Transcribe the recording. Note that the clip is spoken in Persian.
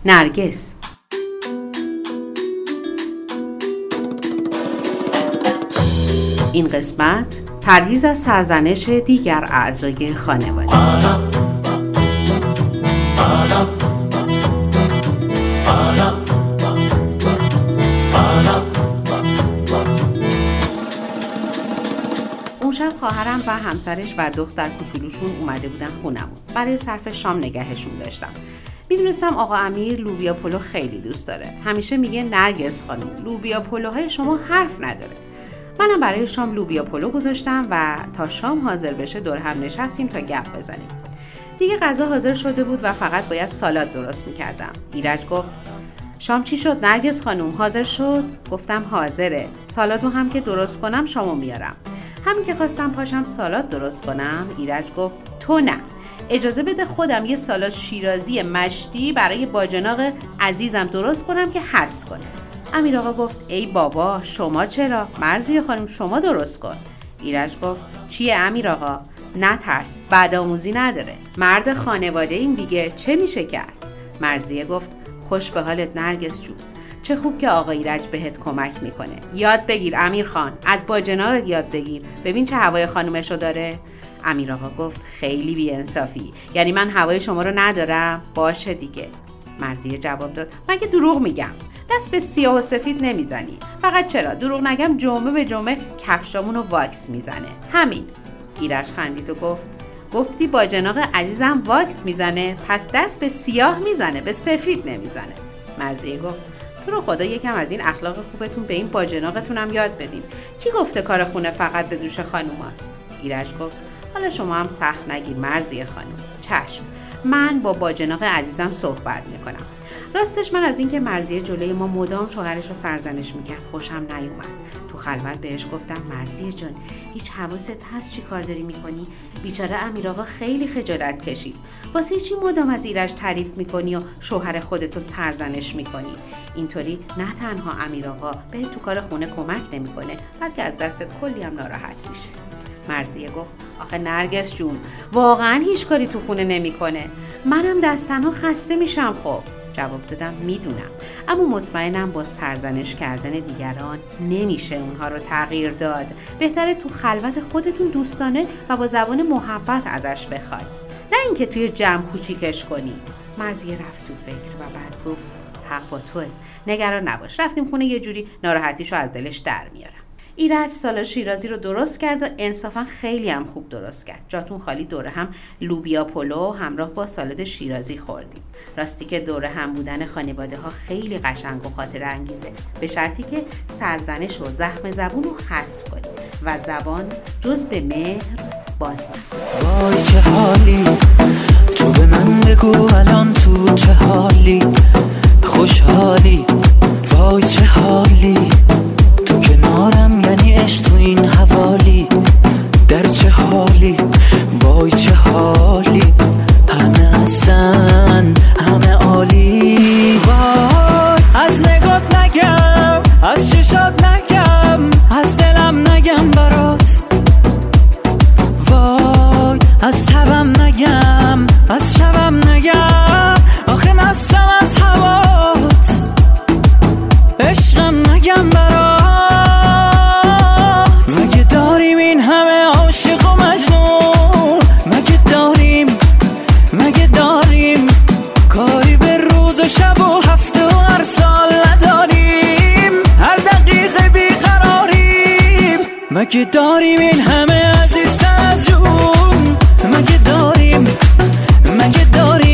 نرگس. این قسمت پرهیز از سرزنش دیگر اعضای خانواده. اون شب خواهرم و همسرش و دختر کوچولوشون اومده بودن خونمون. برای صرف شام نگهشون داشتم. میدونستم آقا امیر لوبیا پلو خیلی دوست داره. همیشه میگه نرگس خانم، لوبیا پلوهای شما حرف نداره. منم برای شام لوبیا پلو گذاشتم و تا شام حاضر بشه دور هم نشستیم تا گپ بزنیم. دیگه غذا حاضر شده بود و فقط باید سالاد درست میکردم. ایرج گفت شام چی شد نرگس خانم، حاضر شد؟ گفتم حاضره. سالادو هم که درست کنم شامو میارم. همین که خواستم پاشم سالاد درست کنم، ایرج گفت تو نه، اجازه بده خودم یه سالاد شیرازی مشتی برای باجناق عزیزم درست کنم که حس کنه. امیر آقا گفت ای بابا شما چرا؟ مرضیه خانم شما درست کن. ایرج گفت چیه امیر آقا؟ نترس، بدآموزی نداره، مرد خانواده ایم دیگه، چه میشه کرد؟ مرضیه گفت خوش به حالت نرگس جون، چه خوب که آقا ایرج بهت کمک میکنه. یاد بگیر امیر خان، از باجناقت یاد بگیر، ببین چه هوای خانومشو داره. امیر آقا گفت خیلی بی‌انصافی، یعنی من هوای شما رو ندارم؟ باشه دیگه. مرضیه جواب داد مگه دروغ میگم؟ دست به سیاه و سفید نمیزنی. فقط چرا دروغ نگم جمعه به جمعه کفشامونو واکس میزنه، همین. ایرج خندید و گفتی باجناق عزیزم واکس میزنه، پس دست به سیاه میزنه، به سفید نمیزنه. مرضیه گفت تو رو خدا یکم از این اخلاق خوبتون به این باجناقتون هم یاد بدین. کی گفته کار خونه فقط به دوش خانوم هست؟ ایرج گفت حالا شما هم سخت نگیر مرضیه خانوم. چشم، من با باجناق عزیزم صحبت میکنم. راستش من از اینکه مرضیه جلوی ما مدام شوهرش رو سرزنش میکرد خوشم نیومد. تو خلوت بهش گفتم مرضیه جان هیچ حواست هست چی کار داری میکنی؟ بیچاره امیر آقا خیلی خجالت کشید. واسه چی مدام از ایرج تعریف میکنی و شوهر خودتو سرزنش میکنی؟ اینطوری نه تنها امیر آقا بهت تو کار خونه کمک نمیکنه، بلکه از دستت کلی هم ناراحت میشه. مرضیه گفت آخه نرگس جون واقعا هیچ کاری تو خونه نمیکنه، منم دستنها خسته میشم. خب جواب دادم میدونم، اما مطمئنم با سرزنش کردن دیگران نمیشه اونها رو تغییر داد. بهتره تو خلوت خودتون دوستانه و با زبان محبت ازش بخوای، نه اینکه توی جمع کوچیکش کنی. مرضیه رفت تو فکر و بعد گفت حق با توه، نگران نباش، رفتیم خونه یه جوری ناراحتیشو از دلش در میارم. ایرج سالاد شیرازی رو درست کرد و انصافا خیلی هم خوب درست کرد. جاتون خالی دوره هم لوبیا پلو همراه با سالاد شیرازی خوردیم. راستی که دوره هم بودن خانواده ها خیلی قشنگ و خاطره انگیزه، به شرطی که سرزنش و زخم زبون رو حذف کنیم و زبان جز به مهر باز نکنیم. وای چه حالی، تو به من بگو الان تو چه حالی، خوشحالی، وای چه حالی، تو کنارم یعنی عشق تو این حوالی، در چه حالی، وای چه حالی، همه هستن همه عالی. وای از نگات نگم، از چشات نگم، از دلم نگم برات، وای از تبم نگم، از شبم نگم، آخه مستم از هوات، عشقم نگم برات. مگه داریم این همه عاشق و مجنون؟ مگه داریم کاری به روز و شب و هفته و هر سال نداریم؟ هر دقیقه بیقراریم. مگه داریم این همه عزیز از جون؟ مگه داریم